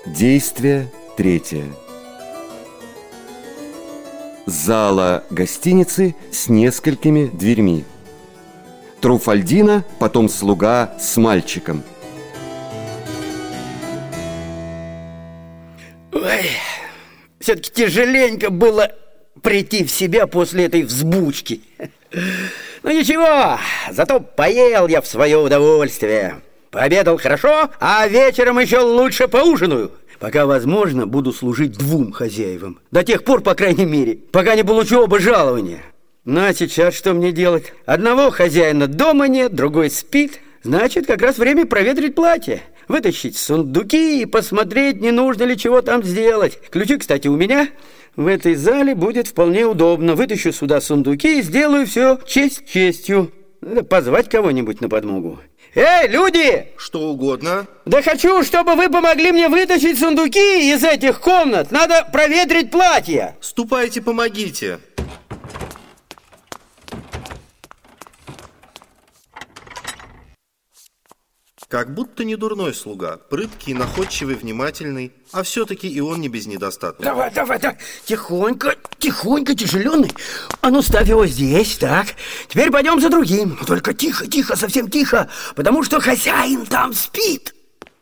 Действие третье. Зала гостиницы с несколькими дверьми. Труфальдино, потом слуга с мальчиком. Ой, все-таки тяжеленько было прийти в себя после этой взбучки. Ну ничего, зато поел я в свое удовольствие. Пообедал хорошо, а вечером еще лучше поужинаю. Пока возможно, буду служить двум хозяевам. До тех пор, по крайней мере, пока не получу оба жалования. Ну а сейчас что мне делать? Одного хозяина дома нет, другой спит. Значит, как раз время проветрить платье, вытащить сундуки и посмотреть, не нужно ли чего там сделать. Ключи, кстати, у меня. В этой зале будет вполне удобно. Вытащу сюда сундуки и сделаю все честь честью. Надо позвать кого-нибудь на подмогу. Эй, люди! Что угодно. Да хочу, чтобы вы помогли мне вытащить сундуки из этих комнат. Надо проветрить платье. Ступайте, помогите. Как будто не дурной слуга, прыткий, находчивый, внимательный, а все-таки и он не без недостатков. Давай, тихонько, тяжеленный. А ну, ставь его здесь, так. Теперь пойдем за другим. Только тихо, совсем тихо, потому что хозяин там спит.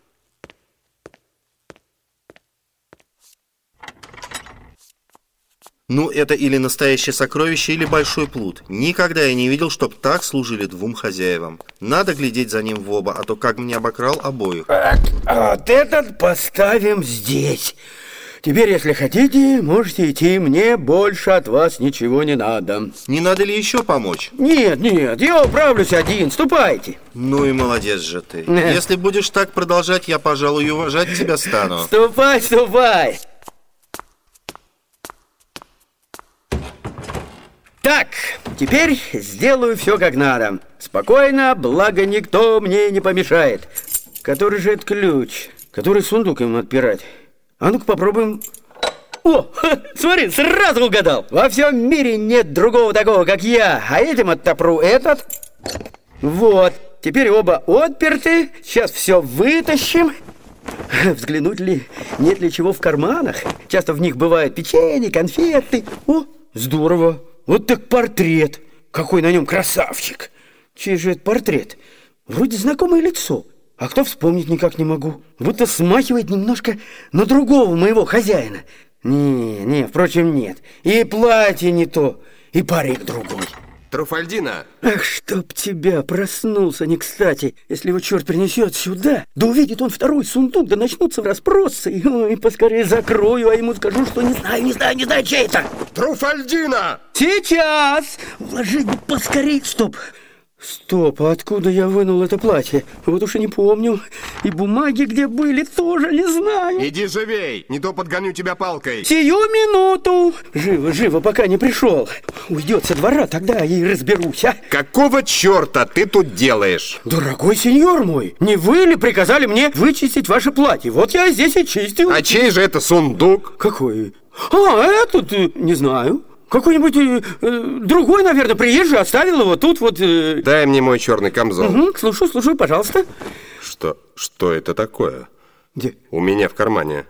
Ну, это или настоящее сокровище, или большой плут. Никогда я не видел, чтоб так служили двум хозяевам. Надо глядеть за ним в оба, а то как мне обокрал обоих. Вот этот поставим здесь. Теперь, если хотите, можете идти. Мне больше от вас ничего не надо. Не надо ли еще помочь? Нет, я управлюсь один. Ступайте. Ну и молодец же ты. Если будешь так продолжать, я, пожалуй, уважать тебя стану. Ступай. Так, теперь сделаю все как надо. Спокойно, благо никто мне не помешает. Который же это ключ? Который сундук им отпирать? А ну-ка попробуем. О, смотри, сразу угадал. Во всем мире нет другого такого, как я. А этим оттопру этот. Вот, теперь оба отперты. Сейчас все вытащим. Взглянуть ли, нет ли чего в карманах. Часто в них бывают печенье, конфеты. О, здорово. Вот так портрет. Какой на нем красавчик. Чей же это портрет? Вроде знакомое лицо. А кто вспомнить никак не могу. Будто смахивает немножко на другого моего хозяина. Впрочем, нет. И платье не то, и парик другой. Труфальдино! Ах, чтоб тебя, проснулся не кстати. Если его черт принесет сюда, да увидит он второй сундук, да начнутся расспросы. И поскорее закрою, а ему скажу, что не знаю, чей это. Труфальдино! Сейчас! Вложить бы поскорее. Стоп, а откуда я вынул это платье? Вот уж и не помню. И бумаги где были, тоже не знаю. Иди живей, не то подгоню тебя палкой. Сию минуту. Живо, пока не пришел. Уйдет со двора, тогда и разберусь, а? Какого черта ты тут делаешь? Дорогой сеньор мой, не вы ли приказали мне вычистить ваше платье? Вот я здесь и чистил. А чей же это сундук? Какой? Этот, не знаю. Какой-нибудь другой, наверное, приезжий оставил его тут вот... Дай мне мой черный камзол. Угу, слушаю, пожалуйста. Что это такое? Где? У меня в кармане.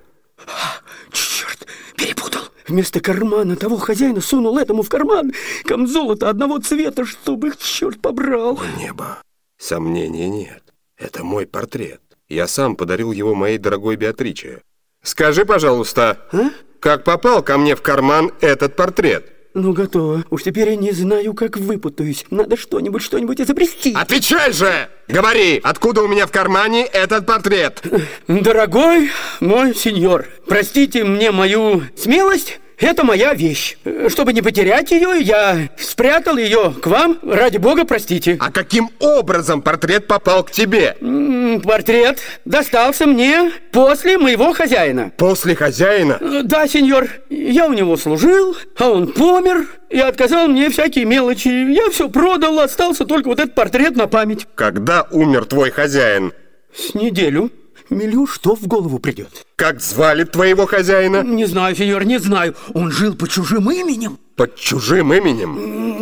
Черт, перепутал. Вместо кармана того хозяина сунул этому в карман камзола-то одного цвета, чтобы их черт побрал. О, небо, сомнений нет. Это мой портрет. Я сам подарил его моей дорогой Беатриче. Скажи, пожалуйста... Как попал ко мне в карман этот портрет? Ну, готово. Уж теперь я не знаю, как выпутаюсь. Надо что-нибудь изобрести. Отвечай же! Говори, откуда у меня в кармане этот портрет? Дорогой мой сеньор, простите мне мою смелость. Это моя вещь. Чтобы не потерять ее, я спрятал ее к вам. Ради бога, простите. А каким образом портрет попал к тебе? Портрет достался мне после моего хозяина. После хозяина? Да, сеньор. Я у него служил, а он помер и отказал мне всякие мелочи. Я все продал, остался только вот этот портрет на память. Когда умер твой хозяин? С неделю. Милю, что в голову придет. Как звали твоего хозяина? Не знаю, сеньор, не знаю. Он жил под чужим именем. Под чужим именем?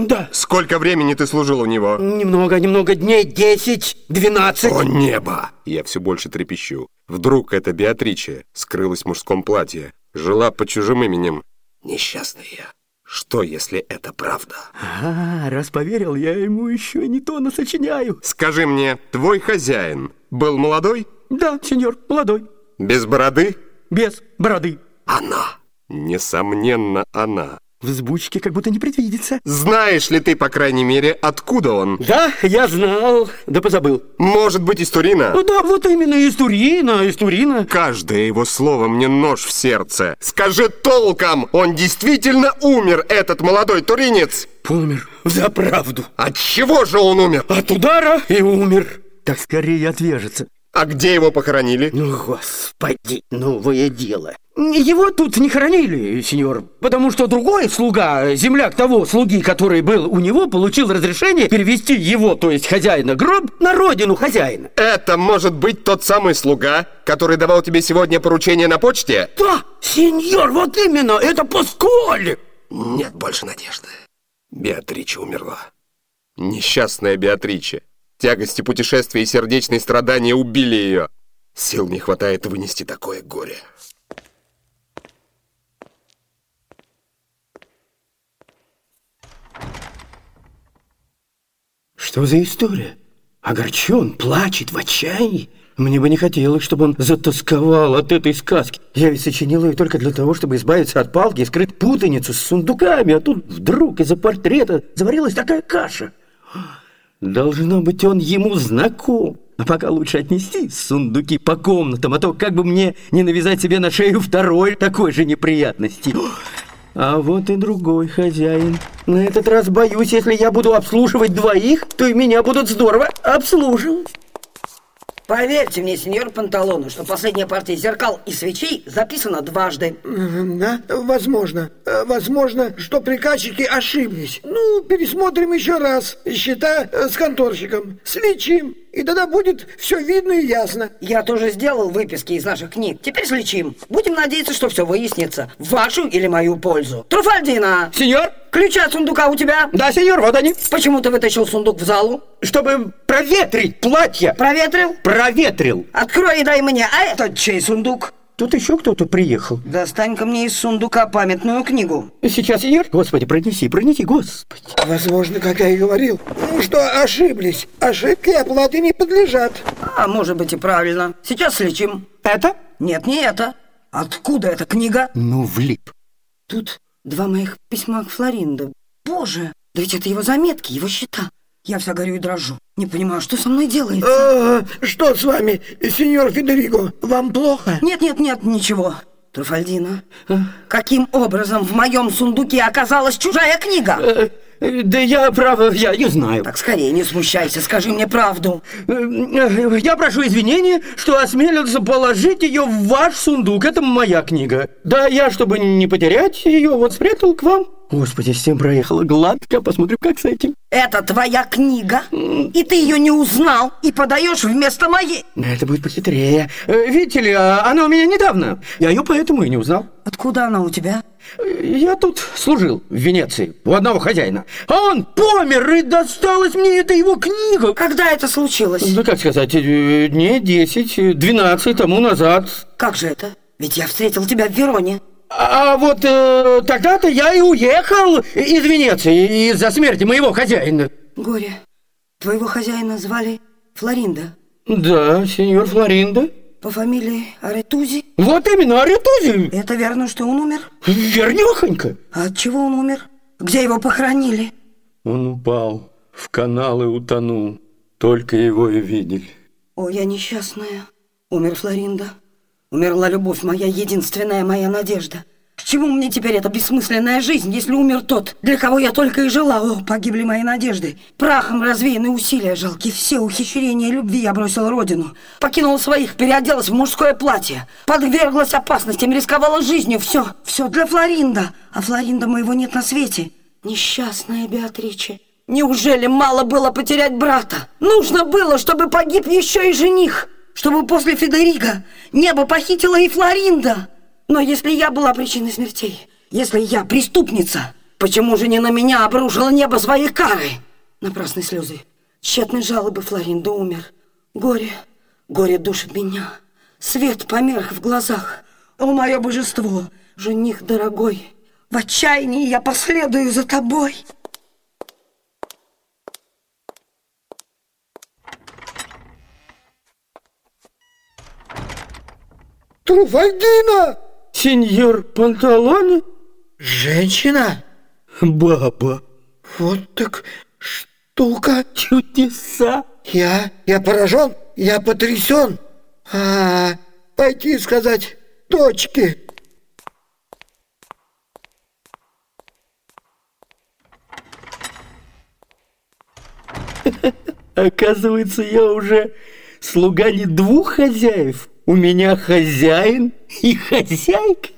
Да. Сколько времени ты служил у него? Немного дней, 10, 12. О небо! Я все больше трепещу. Вдруг эта Беатриче скрылась в мужском платье, жила под чужим именем. Несчастная. Что, если это правда? Раз поверил, я ему еще не то насочиняю. Скажи мне, твой хозяин был молодой? Да, сеньор, молодой. Без бороды? Без бороды. Она. Несомненно, она. Взбучки как будто не предвидится. Знаешь ли ты, по крайней мере, откуда он? Да, я знал, да позабыл. Может быть, из Турина? Ну да, вот именно, из Турина. Каждое его слово мне нож в сердце. Скажи толком, он действительно умер, этот молодой туринец? Умер. За правду. От чего же он умер? От удара и умер. Так скорее отвяжется. А где его похоронили? Ну, господи, новое дело. Его тут не хоронили, сеньор, потому что другой слуга, земляк того слуги, который был у него, получил разрешение перевести его, то есть хозяина, гроб на родину хозяина. Это может быть тот самый слуга, который давал тебе сегодня поручение на почте? Да, сеньор, вот именно, это Паскуале. Нет больше надежды. Беатриче умерла. Несчастная Беатриче. Тягости путешествия и сердечные страдания убили ее. Сил не хватает вынести такое горе. Что за история? Огорчен, плачет в отчаянии. Мне бы не хотелось, чтобы он затосковал от этой сказки. Я ведь сочинил ее только для того, чтобы избавиться от палки и скрыть путаницу с сундуками, а тут вдруг из-за портрета заварилась такая каша. Должно быть, он ему знаком. А пока лучше отнести сундуки по комнатам, а то как бы мне не навязать себе на шею второй такой же неприятности. А вот и другой хозяин. На этот раз боюсь, если я буду обслуживать двоих, то и меня будут здорово обслуживать. Поверьте мне, сеньор Панталоне, что последняя партия зеркал и свечей записана дважды. Да, возможно. Возможно, что приказчики ошиблись. Ну, пересмотрим еще раз. Счета с конторщиком. Сличим. И тогда будет все видно и ясно. Я тоже сделал выписки из наших книг. Теперь сличим. Будем надеяться, что все выяснится. В вашу или мою пользу. Труфальдино! Сеньор? Ключи от сундука у тебя? Да, сеньор, вот они. Почему ты вытащил сундук в залу? Чтобы проветрить платье. Проветрил? Проветрил. Открой и дай мне. А этот чей сундук? Тут еще кто-то приехал. Достань-ка мне из сундука памятную книгу. Сейчас, сеньор. Господи, пронеси, господи. Возможно, как я и говорил, что ошиблись. Ошибки оплаты не подлежат. А может быть и правильно. Сейчас сличим. Это? Нет, не это. Откуда эта книга? Ну, влип. Тут 2 моих письма к Флоринде. Боже, да ведь это его заметки, его счета. Я вся горю и дрожу. Не понимаю, что со мной делается. Что с вами, сеньор Федериго? Вам плохо? Нет, ничего. Труфальдино, каким образом в моем сундуке оказалась чужая книга? Да я, право, я не знаю. Так скорее, не смущайся, скажи мне правду. Я прошу извинения, что осмелился положить ее в ваш сундук. Это моя книга. Да я, чтобы не потерять ее, вот спрятал к вам. Господи, с тем проехала гладко. Посмотрим, как с этим. Это твоя книга, и ты ее не узнал, и подаешь вместо моей. Это будет похитрее. Видите ли, она у меня недавно. Я ее поэтому и не узнал. Откуда она у тебя? Я тут служил в Венеции у одного хозяина. А он помер, и досталась мне эта его книга. Когда это случилось? Ну, как сказать, дней 10-12 тому назад. Как же это? Ведь я встретил тебя в Вероне. А вот тогда-то я и уехал из Венеции из-за смерти моего хозяина. Горе. Твоего хозяина звали Флоринда? Да, сеньор Флоринда. По фамилии Аретузи? Вот именно, Аретузи. Это верно, что он умер? Вернёхонько. А от чего он умер? Где его похоронили? Он упал в канал и утонул. Только его и видели. О, я несчастная. Умер Флоринда. Умерла любовь моя, единственная моя надежда. К чему мне теперь эта бессмысленная жизнь, если умер тот, для кого я только и жила? О, погибли мои надежды. Прахом развеяны усилия жалкие. Все ухищрения любви я бросила родину. Покинула своих, переоделась в мужское платье. Подверглась опасностям, рисковала жизнью. Все для Флоринда. А Флоринда моего нет на свете. Несчастная Беатриче. Неужели мало было потерять брата? Нужно было, чтобы погиб еще и жених. Чтобы после Федериго небо похитило и Флоринда. Но если я была причиной смертей, если я преступница, Почему же не на меня обрушило небо свои кары? Напрасные слезы, тщетные жалобы, Флоринда умер. Горе, горе душит меня. Свет померк в глазах. О, мое божество, жених дорогой, в отчаянии я последую за тобой. Труфальдина! Сеньор Панталоне? Женщина? Баба. Вот так штука. Чудеса. Я поражен, я потрясен. Пойти сказать дочке. Оказывается, я уже слуга не двух хозяев. У меня хозяин и хозяйка.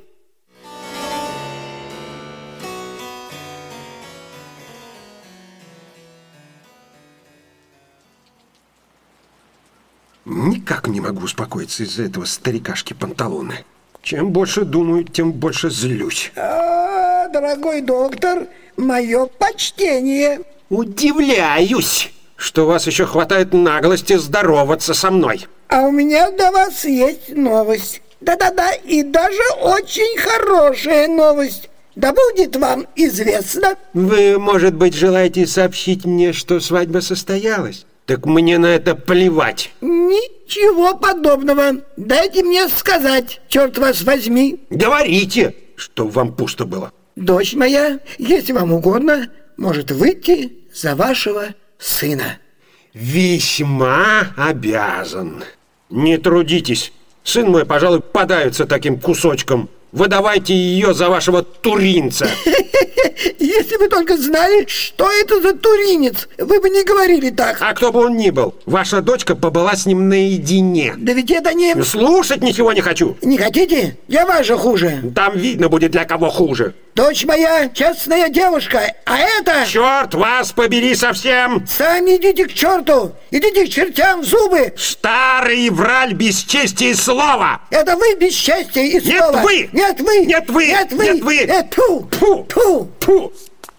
Никак не могу успокоиться из-за этого старикашки Панталоне. Чем больше думаю, тем больше злюсь. Дорогой доктор, мое почтение. Удивляюсь, что у вас еще хватает наглости здороваться со мной. А у меня для вас есть новость. Да-да-да, и даже очень хорошая новость. Да будет вам известно. Вы, может быть, желаете сообщить мне, что свадьба состоялась? Так мне на это плевать. Ничего подобного. Дайте мне сказать, черт вас возьми. Говорите, что вам пусто было. Дочь моя, если вам угодно, может выйти за вашего сына. Весьма обязан. Не трудитесь. Сын мой, пожалуй, подавится таким кусочком. Выдавайте ее за вашего туринца. Если бы только знали, что это за туринец, вы бы не говорили так. А кто бы он ни был, ваша дочка побыла с ним наедине. Да ведь это не... Слушать ничего не хочу. Не хотите? Я ваша хуже. Там видно будет, для кого хуже. Дочь моя честная девушка, а это... Черт вас побери совсем! Сами идите к черту! Идите к чертям в зубы! Старый враль бесчестия и слова! Это вы бесчестие и Нет, слова! вы! Нет, вы! Нет, вы! Нет, вы! Нет, вы! Тьфу! Фу! Тьфу! Фу!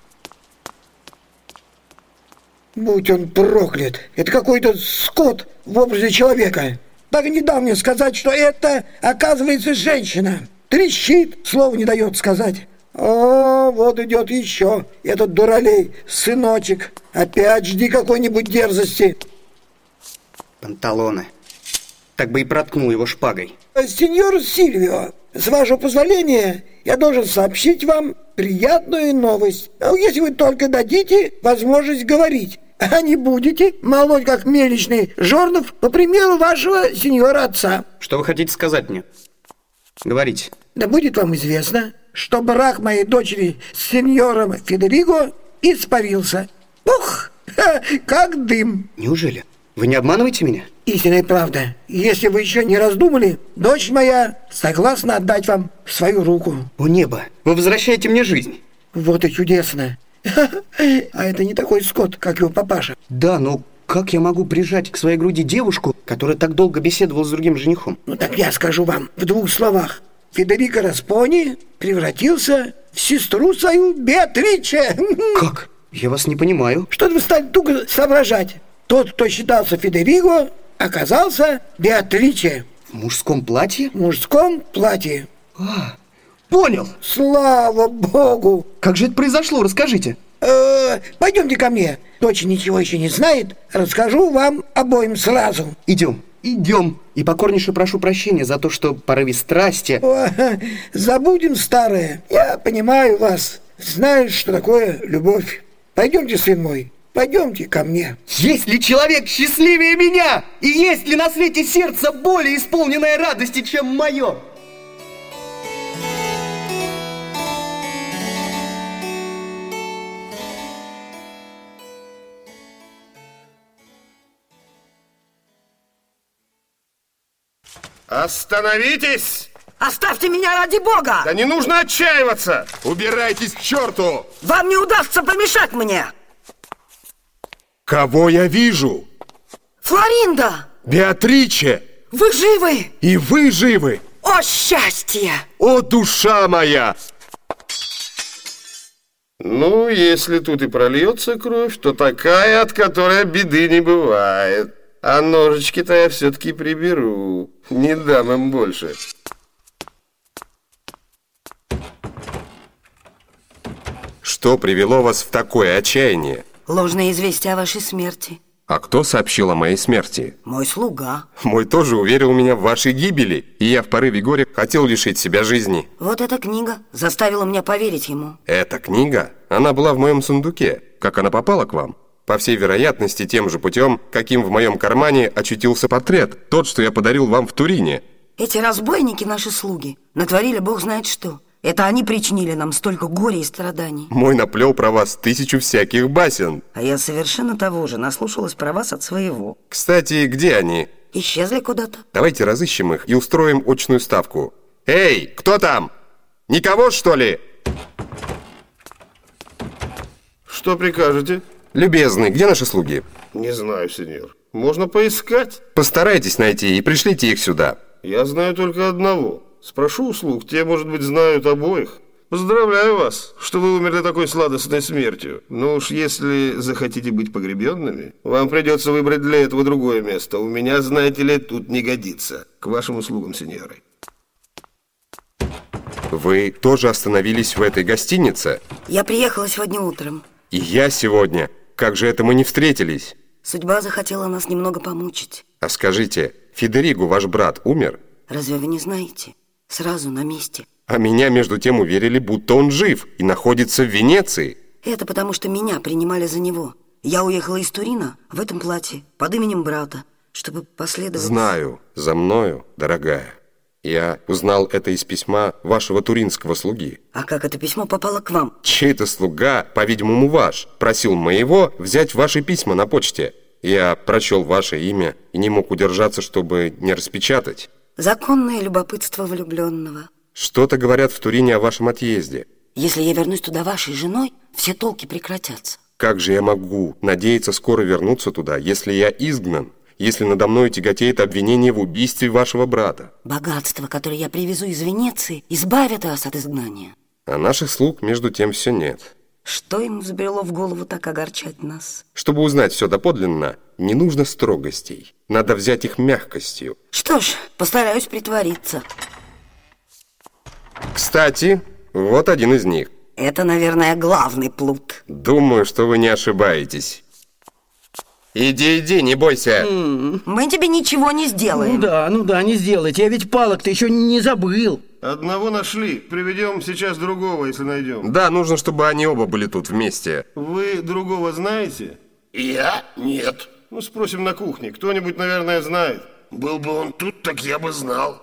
Будь он проклят! Это какой-то скот в образе человека! Так не дал мне сказать, что это, оказывается, женщина! Трещит, слова не дает сказать! О, вот идет еще этот дуралей, сыночек. Опять жди какой-нибудь дерзости. Панталоне. Так бы и проткнул его шпагой. Сеньор Сильвио, с вашего позволения, я должен сообщить вам приятную новость. Если вы только дадите возможность говорить, а не будете молоть, как мельничный жернов, по примеру вашего сеньора отца. Что вы хотите сказать мне? Говорите. Да будет вам известно, что брак моей дочери с сеньором Федериго испарился. Ух, как дым. Неужели? Вы не обманываете меня? Истинная правда. Если вы еще не раздумали, дочь моя согласна отдать вам свою руку. О небо, вы возвращаете мне жизнь. Вот и чудесно. А это не такой скот, как его папаша. Да, но как я могу прижать к своей груди девушку, которая так долго беседовала с другим женихом? Ну так я скажу вам в двух словах. Федерико Распони превратился в сестру свою Беатриче. Как? Я вас не понимаю. Что вы стали туго соображать? Тот, кто считался Федериго, оказался Беатриче. В мужском платье? В мужском платье. Понял. Слава Богу. Как же это произошло? Расскажите. Пойдемте ко мне. Дочь ничего еще не знает. Расскажу вам обоим сразу. Идем. Идем. И покорнейше прошу прощения за то, что в порыве страсти... Забудем старое. Я понимаю вас. Знаю, что такое любовь. Пойдемте, сын мой. Пойдемте ко мне. Есть ли человек счастливее меня? И есть ли на свете сердце более исполненное радости, чем мое? Остановитесь! Оставьте меня ради бога! Да не нужно отчаиваться! Убирайтесь к черту! Вам не удастся помешать мне! Кого я вижу? Флоринда! Беатриче! Вы живы? И вы живы! О, счастье! О, душа моя! Ну, если тут и прольется кровь, то такая, от которой беды не бывает. А ножички-то я все-таки приберу. Не дам им больше. Что привело вас в такое отчаяние? Ложное известие о вашей смерти. А кто сообщил о моей смерти? Мой слуга. Мой тоже уверил меня в вашей гибели, и я в порыве горя хотел лишить себя жизни. Вот эта книга заставила меня поверить ему. Эта книга? Она была в моем сундуке. Как она попала к вам? По всей вероятности, тем же путем, каким в моем кармане очутился портрет, тот, что я подарил вам в Турине. Эти разбойники, наши слуги, натворили бог знает что. Это они причинили нам столько горя и страданий. Мой наплел про вас 1000 всяких басен. А я совершенно того же наслушалась про вас от своего. Кстати, где они? Исчезли куда-то. Давайте разыщем их и устроим очную ставку. Эй, кто там? Никого, что ли? Что прикажете? Любезный, где наши слуги? Не знаю, сеньор. Можно поискать. Постарайтесь найти и пришлите их сюда. Я знаю только одного. Спрошу услуг, те, может быть, знают обоих. Поздравляю вас, что вы умерли такой сладостной смертью. Но уж если захотите быть погребенными, вам придется выбрать для этого другое место. У меня, знаете ли, тут не годится. К вашим услугам, сеньоры. Вы тоже остановились в этой гостинице? Я приехала сегодня утром. И я сегодня. Как же это мы не встретились? Судьба захотела нас немного помучить. А скажите, Федериго, ваш брат, умер? Разве вы не знаете? Сразу на месте. А меня между тем уверили, будто он жив и находится в Венеции. Это потому, что меня принимали за него. Я уехала из Турина в этом платье под именем брата, чтобы последовать... Знаю, за мною, дорогая. Я узнал это из письма вашего туринского слуги. А как это письмо попало к вам? Чей-то слуга, по-видимому ваш, просил моего взять ваши письма на почте. Я прочел ваше имя и не мог удержаться, чтобы не распечатать. Законное любопытство влюбленного. Что-то говорят в Турине о вашем отъезде. Если я вернусь туда вашей женой, все толки прекратятся. Как же я могу надеяться скоро вернуться туда, если я изгнан? Если надо мной тяготеет обвинение в убийстве вашего брата? Богатство, которое я привезу из Венеции, избавит вас от изгнания. А наших слуг, между тем, все нет. Что ему взбрело в голову так огорчать нас? Чтобы узнать все доподлинно, не нужно строгостей. Надо взять их мягкостью. Что ж, постараюсь притвориться. Кстати, вот один из них. Это, наверное, главный плут. Думаю, что вы не ошибаетесь. Иди, не бойся. Мы тебе ничего не сделаем. Ну да, не сделайте. Я ведь палок-то еще не забыл. Одного нашли. Приведем сейчас другого, если найдем. Да, нужно, чтобы они оба были тут вместе. Вы другого знаете? Я? Нет. Ну, спросим на кухне. Кто-нибудь, наверное, знает. Был бы он тут, так я бы знал.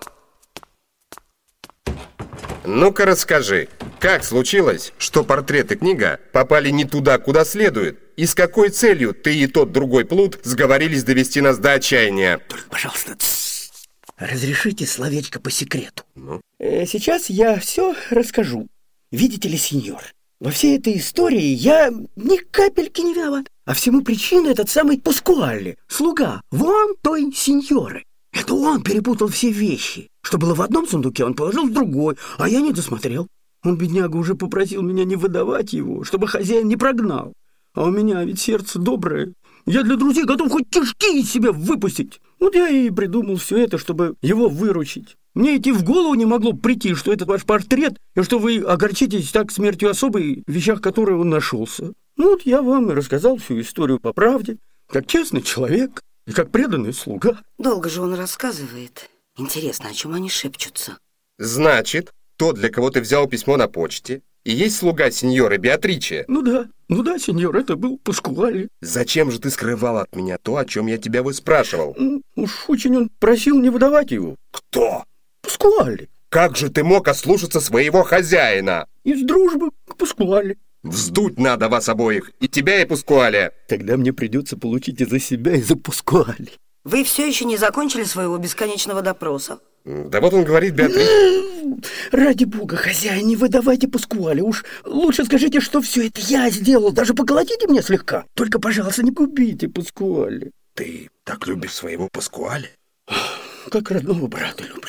Ну-ка расскажи, как случилось, что портрет и книга попали не туда, куда следует? И с какой целью ты и тот другой плут сговорились довести нас до отчаяния? Только, пожалуйста, разрешите словечко по секрету. Ну? Сейчас я все расскажу. Видите ли, сеньор, во всей этой истории я ни капельки не виноват. А всему причина этот самый Паскуале, слуга вон той сеньоры. Это он перепутал все вещи. Что было в одном сундуке, он положил в другой, а я не досмотрел. Он, бедняга, уже попросил меня не выдавать его, чтобы хозяин не прогнал. А у меня ведь сердце доброе. Я для друзей готов хоть кишки из себя выпустить. Вот я и придумал все это, чтобы его выручить. Мне идти в голову не могло прийти, что это ваш портрет, и что вы огорчитесь так смертью особой, в вещах которой он нашелся. Ну вот я вам и рассказал всю историю по правде, как честный человек и как преданный слуга. Долго же он рассказывает. Интересно, о чем они шепчутся? Значит, тот, для кого ты взял письмо на почте, и есть слуга сеньоры Беатриче? Ну да, сеньор, это был Паскуале. Зачем же ты скрывал от меня то, о чем я тебя выспрашивал? Уж очень он просил не выдавать его. Кто? Паскуале. Как же ты мог ослушаться своего хозяина? Из дружбы к Паскуале. Вздуть надо вас обоих, и тебя, и Паскуале. Тогда мне придется получить и за себя, и за Паскуале. Вы все еще не закончили своего бесконечного допроса? Да вот он говорит, Беатриче. Ради бога, хозяин, не выдавайте Паскуале. Уж лучше скажите, что все это я сделал. Даже поколотите меня слегка. Только, пожалуйста, не губите Паскуале. Ты так любишь своего Паскуале? Как родного брата люблю.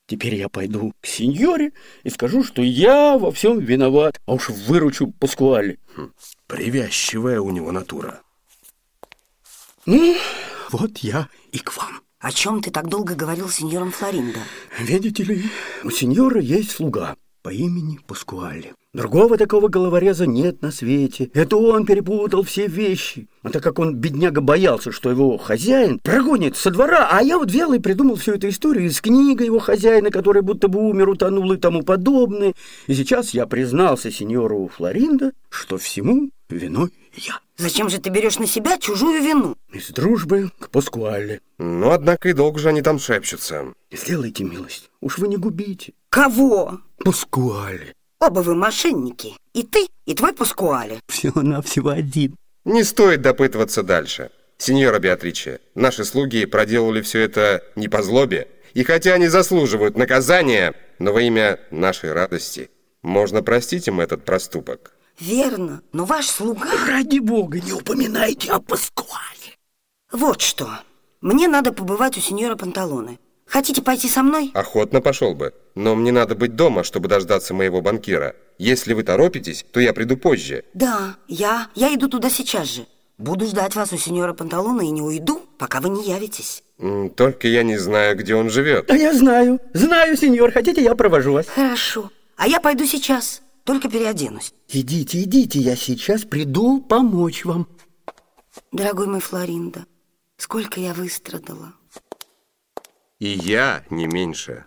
Теперь я пойду к сеньоре и скажу, что я во всем виноват, а уж выручу Паскуале. Привязчивая у него натура. Ну, вот я и к вам. О чем ты так долго говорил с сеньором Флориндо? Видите ли, у сеньора есть слуга по имени Паскуале. Другого такого головореза нет на свете. Это он перепутал все вещи. А так как он, бедняга, боялся, что его хозяин прогонит со двора, а я вот взял и придумал всю эту историю из книги его хозяина, который будто бы умер, утонул и тому подобное. И сейчас я признался сеньору Флориндо, что всему виной я. Зачем же ты берешь на себя чужую вину? Из дружбы к Паскуале. Ну, однако и долго же они там шепчутся. Сделайте милость, уж вы не губите. Кого? Паскуале. Оба вы мошенники. И ты, и твой Паскуале. Всего-навсего один. Не стоит допытываться дальше. Сеньора Беатриче, наши слуги проделали все это не по злобе. И хотя они заслуживают наказания, но во имя нашей радости можно простить им этот проступок. Верно, но ваш слуга... Ради бога, не упоминайте о Паскуале. Вот что. Мне надо побывать у сеньора Панталоне. Хотите пойти со мной? Охотно пошел бы, но мне надо быть дома, чтобы дождаться моего банкира. Если вы торопитесь, то я приду позже. Да, я иду туда сейчас же. Буду ждать вас у сеньора Панталоне и не уйду, пока вы не явитесь. Только я не знаю, где он живет. А я знаю, сеньор. Хотите, я провожу вас? Хорошо. А я пойду сейчас, только переоденусь. Идите, я сейчас приду помочь вам. Дорогой мой Флориндо, сколько я выстрадала. И я не меньше.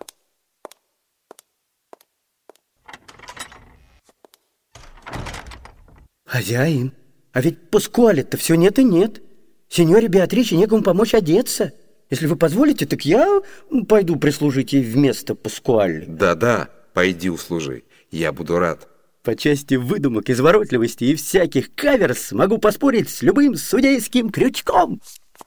Хозяин, а ведь Паскуале-то все нет и нет. Сеньоре Беатриче некому помочь одеться. Если вы позволите, так я пойду прислужить ей вместо Паскуале. Да, пойди услужи. Я буду рад. По части выдумок, изворотливости и всяких каверс могу поспорить с любым судейским крючком.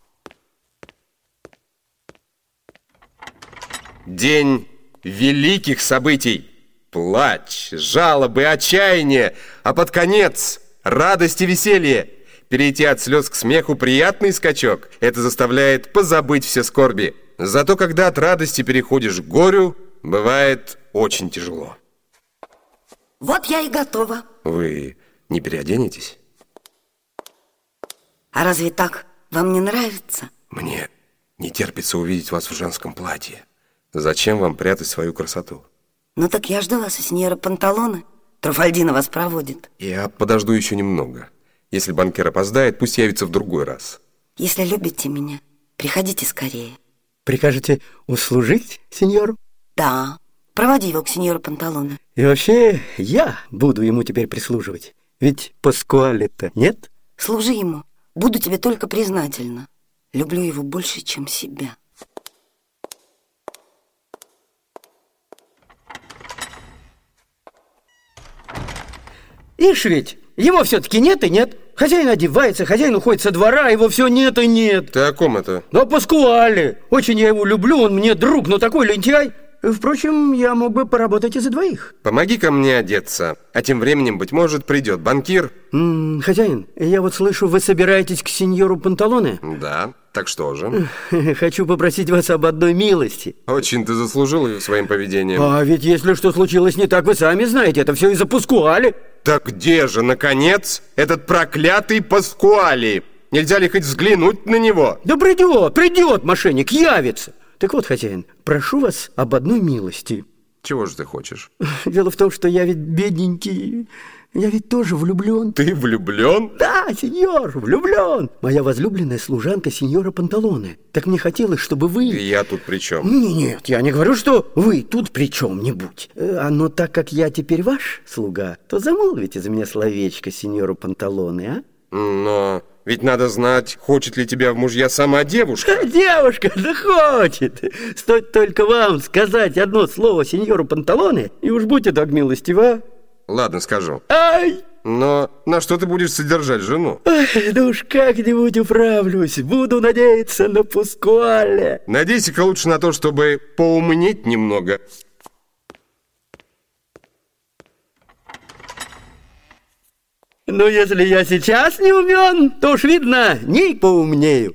День великих событий. Плач, жалобы, отчаяние, а под конец радость и веселье. Перейти от слез к смеху — приятный скачок. Это заставляет позабыть все скорби. Зато когда от радости переходишь к горю, бывает очень тяжело. Вот я и готова. Вы не переоденетесь? А разве так вам не нравится? Мне не терпится увидеть вас в женском платье. Зачем вам прятать свою красоту? Ну так я жду вас у сеньора Панталоне. Труфальдино вас проводит. Я подожду еще немного. Если банкир опоздает, пусть явится в другой раз. Если любите меня, приходите скорее. Прикажете услужить сеньору? Да, проводи его к сеньору Панталоне. И вообще, я буду ему теперь прислуживать. Ведь Паскуале-то нет? Служи ему. Буду тебе только признательна. Люблю его больше, чем себя. Ишь ведь, его все-таки нет и нет. Хозяин одевается, хозяин уходит со двора, а его все нет и нет. Ты о ком это? Да Паскуале. Очень я его люблю, он мне друг, но такой лентяй. Впрочем, я мог бы поработать и за двоих. Помоги-ка мне одеться, а тем временем, быть может, придет банкир. Хозяин, я вот слышу, вы собираетесь к сеньору Панталоне? Да, так что же? Хочу попросить вас об одной милости. Очень ты заслужил ее своим поведением. А ведь если что случилось не так, вы сами знаете, это все из-за Паскуале. Так где же, наконец, этот проклятый Паскуале? Нельзя ли хоть взглянуть на него? Да придет, мошенник, явится. Так вот, хозяин, прошу вас об одной милости. Чего же ты хочешь? Дело в том, что я ведь бедненький, я ведь тоже влюблен. Ты влюблен? Да, сеньор, влюблен. Моя возлюбленная служанка сеньора Панталоне. Так мне хотелось, чтобы вы... И я тут при чем? Нет, я не говорю, что вы тут при чем-нибудь. Но так как я теперь ваш слуга, то замолвите за меня словечко сеньору Панталоне, а? Но ведь надо знать, хочет ли тебя в мужья сама девушка. Девушка, да хочет. Стоит только вам сказать одно слово сеньору Панталоне, и уж будьте так милостива. Ладно, скажу. Ай! Но на что ты будешь содержать жену? Ой, да уж как-нибудь управлюсь. Буду надеяться на Паскуале. Надейся-ка лучше на то, чтобы поумнеть немного. Ну, если я сейчас не умен, то уж видно, не поумнею.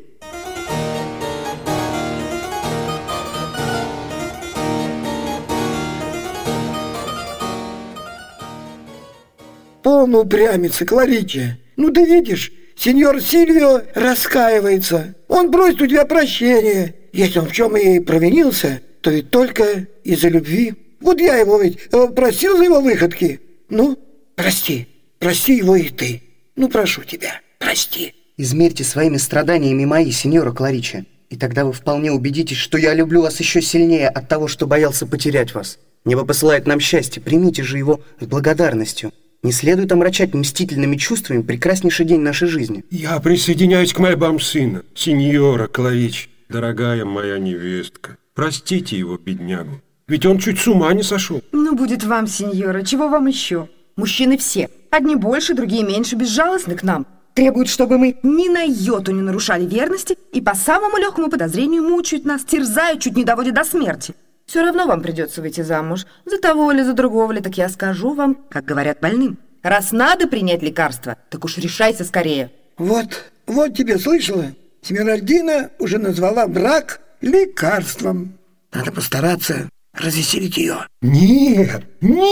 полно упрямится, Кларича. Ну да видишь, сеньор Сильвио раскаивается. Он просит у тебя прощения. Если он в чем и провинился, то ведь только из-за любви. Вот я его ведь просил за его выходки. Ну, прости его и ты. Ну, прошу тебя, прости. Измерьте своими страданиями мои, сеньора Кларича, и тогда вы вполне убедитесь, что я люблю вас еще сильнее от того, что боялся потерять вас. Небо посылает нам счастье, примите же его с благодарностью. Не следует омрачать мстительными чувствами прекраснейший день нашей жизни. Я присоединяюсь к мольбам сына, сеньора Кларич, дорогая моя невестка. Простите его, беднягу, ведь он чуть с ума не сошел. Ну, будет вам, сеньора, чего вам еще? Мужчины все, одни больше, другие меньше, безжалостны к нам. Требуют, чтобы мы ни на йоту не нарушали верности и по самому легкому подозрению мучают нас, терзают, чуть не доводят до смерти. Все равно вам придется выйти замуж. За того или за другого ли, так я скажу вам, как говорят больным. Раз надо принять лекарство, так уж решайся скорее. Вот тебе, слышала? Смиральдина уже назвала брак лекарством. Надо постараться развеселить ее. Нет,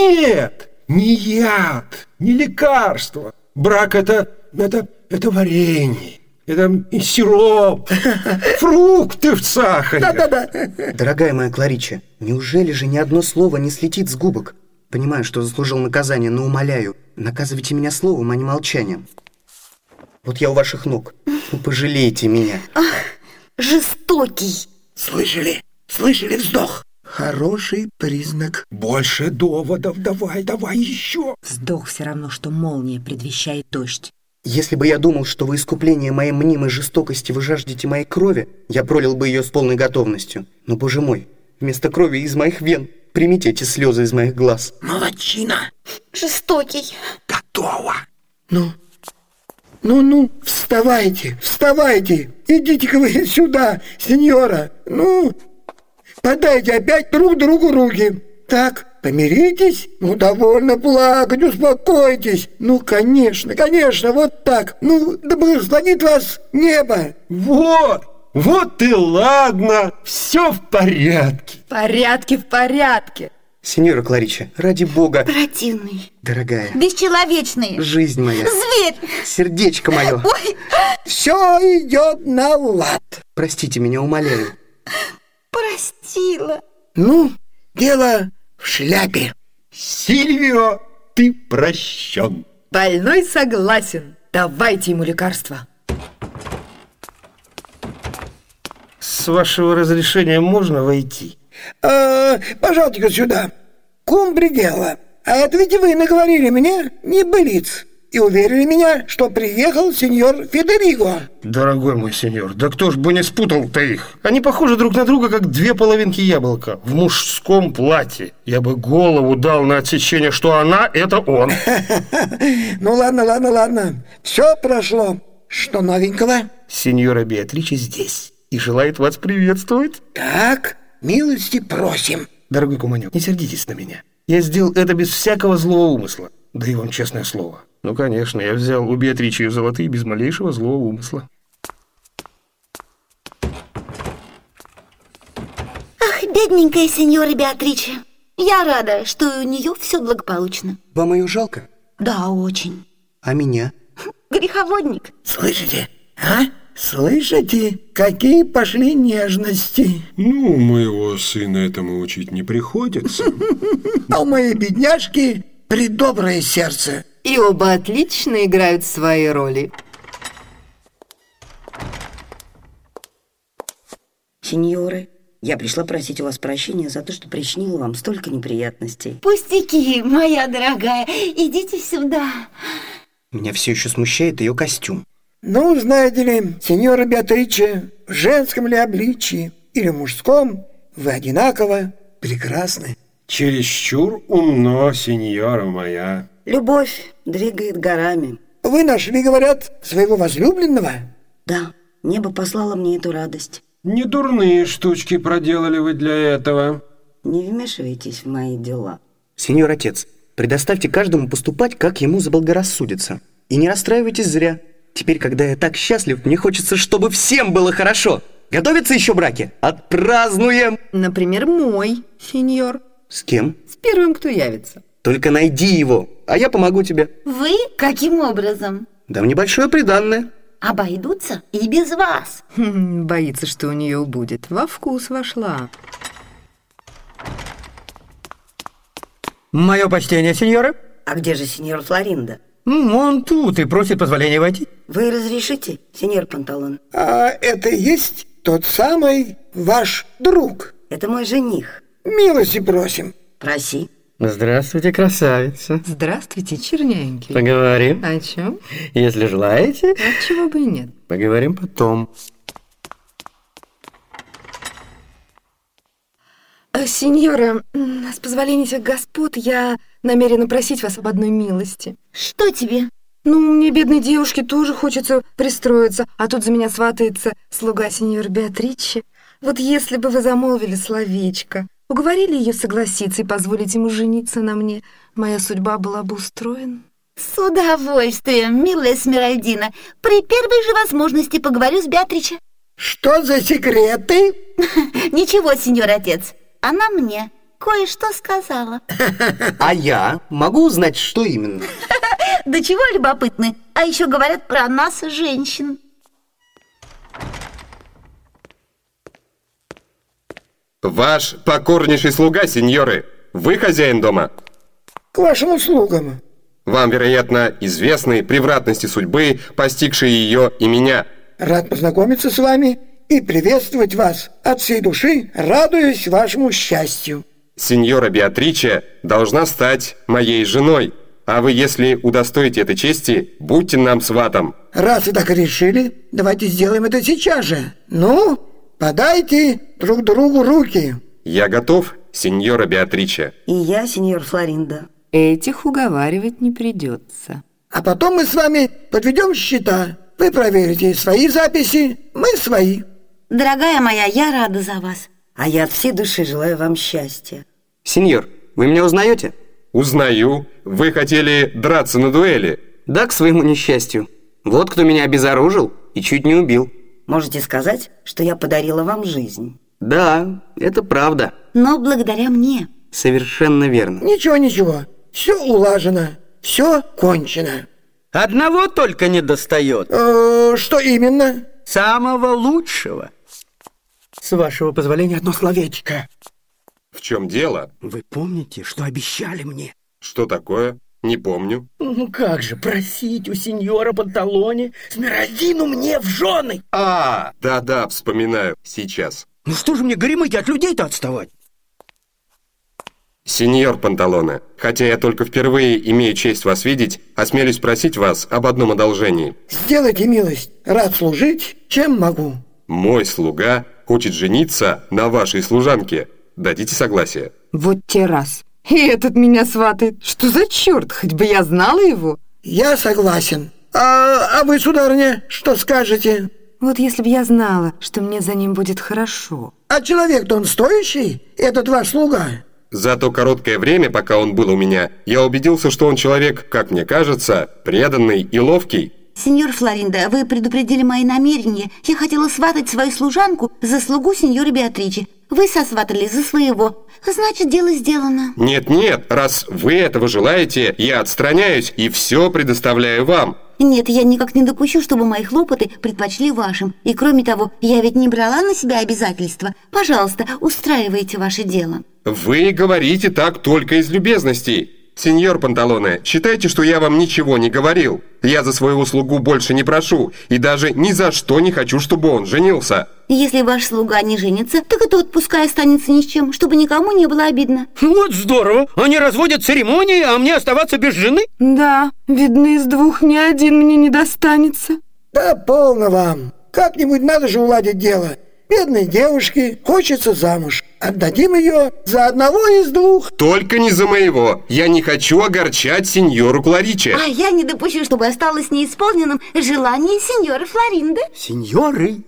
не яд, не лекарство. Брак это варенье. Это и сироп, фрукты в сахаре. Да. Дорогая моя Кларича, неужели же ни одно слово не слетит с губок? Понимаю, что заслужил наказание, но умоляю, наказывайте меня словом, а не молчанием. Вот я у ваших ног. Ну, пожалейте меня. Ах, жестокий. Слышали вздох? Хороший признак. Больше доводов, давай еще. Вздох все равно, что молния предвещает дождь. Если бы я думал, что во искупление моей мнимой жестокости вы жаждете моей крови, я пролил бы ее с полной готовностью. Но, боже мой, вместо крови из моих вен примите эти слезы из моих глаз. Молодчина. Жестокий. Готово. Ну, вставайте. Идите-ка вы сюда, сеньора. Ну, подайте опять друг другу руки. Так, помиритесь? Ну, довольно плакать, успокойтесь. Ну, конечно, вот так. Ну, да благословит вас небо. Вот и ладно, все в порядке. В порядке. Сеньора Кларича, ради бога. Противный. Дорогая. Бесчеловечный. Жизнь моя. Зверь. Сердечко мое. Ой. Все идет на лад. Простите меня, умоляю. Простила. Ну, дело в шляпе. Сильвио, ты прощен. Больной согласен. Давайте ему лекарство. С вашего разрешения можно войти? Пожалуйте-ка сюда. Кумбригелла. А это ведь вы наговорили мне небылиц и уверили меня, что приехал сеньор Федериго. Дорогой мой сеньор, да кто ж бы не спутал-то их? Они похожи друг на друга, как две половинки яблока в мужском платье. Я бы голову дал на отсечение, что она – это он. Ну ладно. Все прошло. Что новенького? Сеньора Беатрича здесь и желает вас приветствовать. Так, милости просим. Дорогой куманек, не сердитесь на меня. Я сделал это без всякого злого умысла. Даю вам честное слово. Ну, конечно, я взял у Беатричи золотые без малейшего злого умысла. Ах, бедненькая сеньора Беатрича. Я рада, что у нее все благополучно. Вам ее жалко? Да, очень. А меня? Греховодник. Слышите, а? Слышите, какие пошли нежности? Ну, моего сына этому учить не приходится. А у моей бедняжки предоброе сердце. И оба отлично играют свои роли. Сеньоры, я пришла просить у вас прощения за то, что причинила вам столько неприятностей. Пустяки, моя дорогая, идите сюда. Меня все еще смущает ее костюм. Ну, знаете ли, сеньора Беатрича, в женском ли обличии или мужском, вы одинаково прекрасны. Чересчур умно, сеньора моя. Любовь двигает горами. Вы нашли, говорят, своего возлюбленного? Да, небо послало мне эту радость. Не дурные штучки проделали вы для этого. Не вмешивайтесь в мои дела. Сеньор отец, предоставьте каждому поступать, как ему заблагорассудится. И не расстраивайтесь зря. Теперь, когда я так счастлив, мне хочется, чтобы всем было хорошо. Готовятся еще браки? Отпразднуем! Например, мой, сеньор. С кем? С первым, кто явится. Только найди его, а я помогу тебе. Вы? Каким образом? Дам небольшое приданное. Обойдутся и без вас. Боится, что у нее убудет. Во вкус вошла. Мое почтение, сеньора. А где же сеньор Флоринда? Он тут и просит позволения войти. Вы разрешите, сеньор Панталон? А это и есть тот самый ваш друг? Это мой жених. Милости просим. Проси. Здравствуйте, красавица. Здравствуйте, черненький. Поговорим. О чем? Если желаете. Отчего бы и нет. Поговорим потом. Сеньора, с позволения всех господ, я намерена просить вас об одной милости. Что тебе? Ну, мне, бедной девушке, тоже хочется пристроиться, а тут за меня сватается слуга сеньора Беатриче. Вот если бы вы замолвили словечко, уговорили ее согласиться и позволить ему жениться на мне, моя судьба была бы устроена. С удовольствием, милая Смиральдина. При первой же возможности поговорю с Беатриче. Что за секреты? Ничего, сеньор отец. Она мне кое-что сказала. А я могу узнать, что именно? Да чего любопытны. А еще говорят про нас, женщин. Ваш покорнейший слуга, сеньоры. Вы хозяин дома? К вашим услугам. Вам, вероятно, известны превратности судьбы, постигшие ее и меня. Рад познакомиться с вами и приветствовать вас от всей души, радуясь вашему счастью. Сеньора Беатриче должна стать моей женой. А вы, если удостоите этой чести, будьте нам сватом. Раз вы так и решили, давайте сделаем это сейчас же. Ну, подайте друг другу руки. Я готов, сеньора Беатриче. И я, сеньор Флоринда. Этих уговаривать не придется. А потом мы с вами подведем счета. Вы проверите свои записи, мы свои. Дорогая моя, я рада за вас. А я от всей души желаю вам счастья. Сеньор, вы меня узнаете? Узнаю. Вы хотели драться на дуэли. Да, к своему несчастью. Вот кто меня обезоружил и чуть не убил. Можете сказать, что я подарила вам жизнь? Да, это правда. Но благодаря мне. Совершенно верно. Ничего. Все улажено, все кончено. Одного только не достает. Что именно? Самого лучшего. С вашего позволения, одно словечко. В чем дело? Вы помните, что обещали мне? Что такое? Не помню. Ну как же просить у сеньора Панталоне Смиральдину мне в жены? Да, вспоминаю. Сейчас. Ну что же мне горемыки от людей-то отставать? Сеньор Панталоне, хотя я только впервые имею честь вас видеть, осмелюсь просить вас об одном одолжении. Сделайте милость. Рад служить, чем могу. Мой слуга хочет жениться на вашей служанке. Дадите согласие? Вот те раз. И этот меня сватает. Что за черт? Хоть бы я знала его. Я согласен. А вы, сударыня, что скажете? Вот если бы я знала, что мне за ним будет хорошо. А человек-то он стоящий, этот ваш слуга? За то короткое время, пока он был у меня, я убедился, что он человек, как мне кажется, преданный и ловкий. Сеньор Флоринда, вы предупредили мои намерения. Я хотела сватать свою служанку за слугу сеньора Беатриче. Вы сосватали за своего. Значит, дело сделано. Нет, раз вы этого желаете, я отстраняюсь и все предоставляю вам. Нет, я никак не допущу, чтобы мои хлопоты предпочли вашим. И кроме того, я ведь не брала на себя обязательства. Пожалуйста, устраивайте ваше дело. Вы говорите так только из любезностей. Сеньор Панталоне, считайте, что я вам ничего не говорил. Я за своего слугу больше не прошу, и даже ни за что не хочу, чтобы он женился. Если ваш слуга не женится, так и тот пускай останется ни с чем, чтобы никому не было обидно. Вот здорово. Они разводят церемонии, а мне оставаться без жены? Да, видно, из двух ни один мне не достанется. Да полно вам. Как-нибудь надо же уладить дело. Бедной девушке хочется замуж. Отдадим ее за одного из двух. Только не за моего. Я не хочу огорчать сеньору Клариче. А я не допущу, чтобы осталось неисполненным желание сеньора Флоринды. Сеньоры,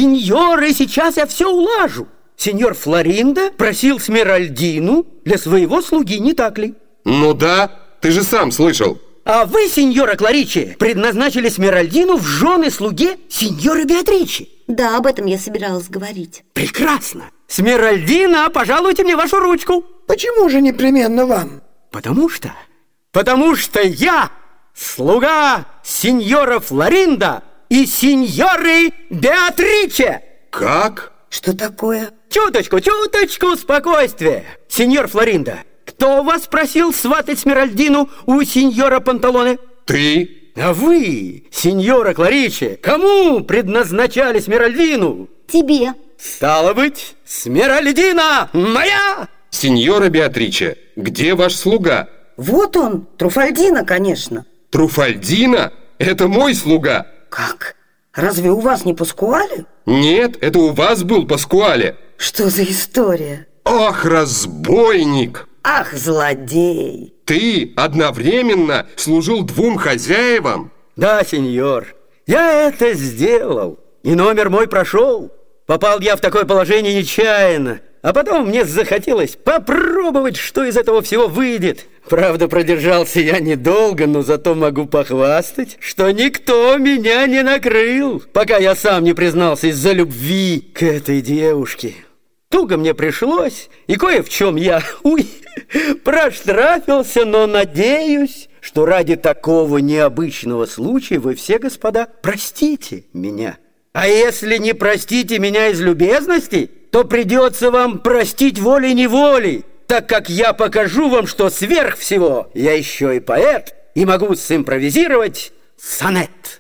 сейчас я все улажу. Сеньор Флоринда просил Смиральдину для своего слуги, не так ли? Ну да, ты же сам слышал. А вы, сеньора Клариче, предназначили Смиральдину в жены слуге сеньоры Беатриче. Да, об этом я собиралась говорить. Прекрасно. Смиральдина, пожалуйте мне вашу ручку. Почему же непременно вам? Потому что я слуга сеньора Флоринда и сеньоры Беатриче. Как? Что такое? Чуточку спокойствия. Сеньор Флоринда, кто вас просил сватать Смиральдину у сеньора Панталоне? Ты? А вы, сеньора Клариче, кому предназначали Смиральдину? Тебе. Стало быть, Смиральдина моя! Сеньора Беатриче, где ваш слуга? Вот он, Труфальдино, конечно. Труфальдино? Это мой слуга. Как? Разве у вас не Паскуале? Нет, это у вас был Паскуале. Что за история? Ах, разбойник! Ах, злодей! Ты одновременно служил двум хозяевам? Да, сеньор, я это сделал, и номер мой прошел. Попал я в такое положение нечаянно, а потом мне захотелось попробовать, что из этого всего выйдет. Правда, продержался я недолго, но зато могу похвастать, что никто меня не накрыл, пока я сам не признался из-за любви к этой девушке. Туго мне пришлось, и кое в чем я, проштрафился, но надеюсь, что ради такого необычного случая вы все, господа, простите меня. А если не простите меня из любезности, то придется вам простить волей-неволей, так как я покажу вам, что сверх всего я еще и поэт, и могу симпровизировать сонет.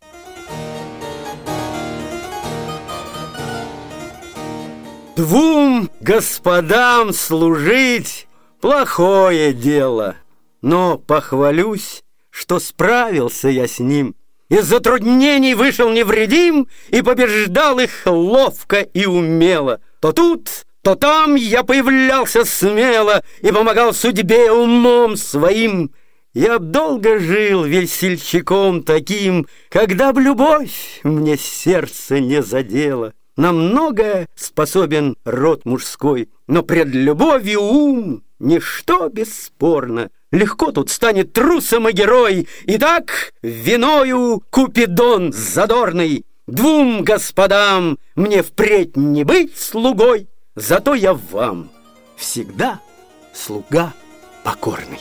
Двум господам служить — плохое дело, но похвалюсь, что справился я с ним. Из затруднений вышел невредим и побеждал их ловко и умело. То тут, то там я появлялся смело и помогал судьбе умом своим. Я долго жил весельчаком таким, когда б любовь мне сердце не задела. На многое способен род мужской, но пред любовью ум — ничто бесспорно. Легко тут станет трусом и герой. Итак, виною Купидон задорный. Двум господам мне впредь не быть слугой, зато я вам всегда слуга покорный.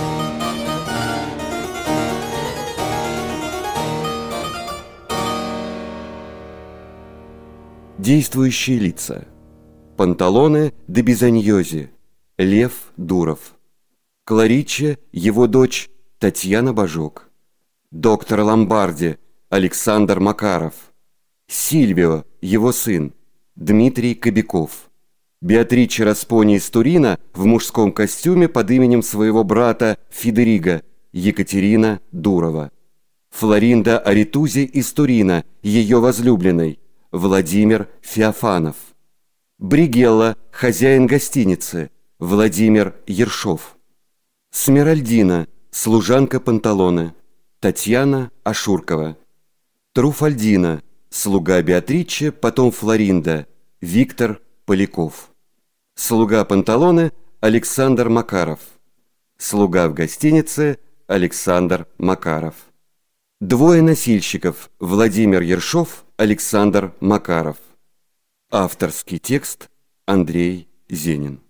Действующие лица: Панталоне де Бизаньози, Лев Дуров; Клариче, его дочь Татьяна Бажок; доктор Ломбарди, Александр Макаров; Сильвио, его сын, Дмитрий Кобяков; Беатриче Распони из Турина в мужском костюме под именем своего брата Федериго, Екатерина Дурова; Флоринда Аритузи из Турина, ее возлюбленной, Владимир Феофанов; Бригелла, хозяин гостиницы, Владимир Ершов; Смиральдина, служанка Панталоне, Татьяна Ашуркова; Труфальдино, слуга Беатриче, потом Флоринда, Виктор Поляков; слуга Панталоне, Александр Макаров; слуга в гостинице, Александр Макаров; двое носильщиков: Владимир Ершов, Александр Макаров. Авторский текст: Андрей Зенин.